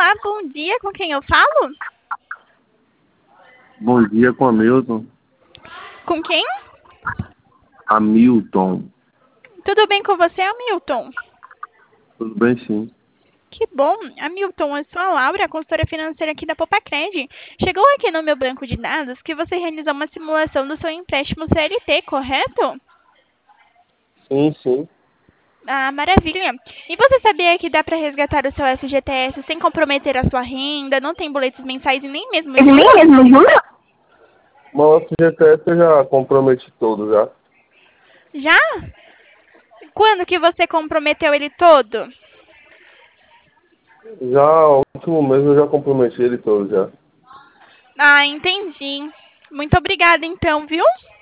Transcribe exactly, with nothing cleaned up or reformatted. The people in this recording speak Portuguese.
Olá, bom dia, com quem eu falo? Bom dia, com Hamilton. Com quem? Hamilton. Tudo bem com você, Hamilton? Tudo bem, sim. Que bom. Hamilton, eu sou a Laura, consultora financeira aqui da Popacred. Chegou aqui no meu banco de dados que você realizou uma simulação do seu empréstimo C L T, correto? Sim, sim. Ah, maravilha. E você sabia que dá para resgatar o seu F G T S sem comprometer a sua renda, não tem boletos mensais e nem mesmo Ele juros? nem mesmo jura? Mas o F G T S eu já comprometi todo, já. Já? Quando que você comprometeu ele todo? Já, o último mês eu já comprometi ele todo, já. Ah, entendi. Muito obrigada então, viu?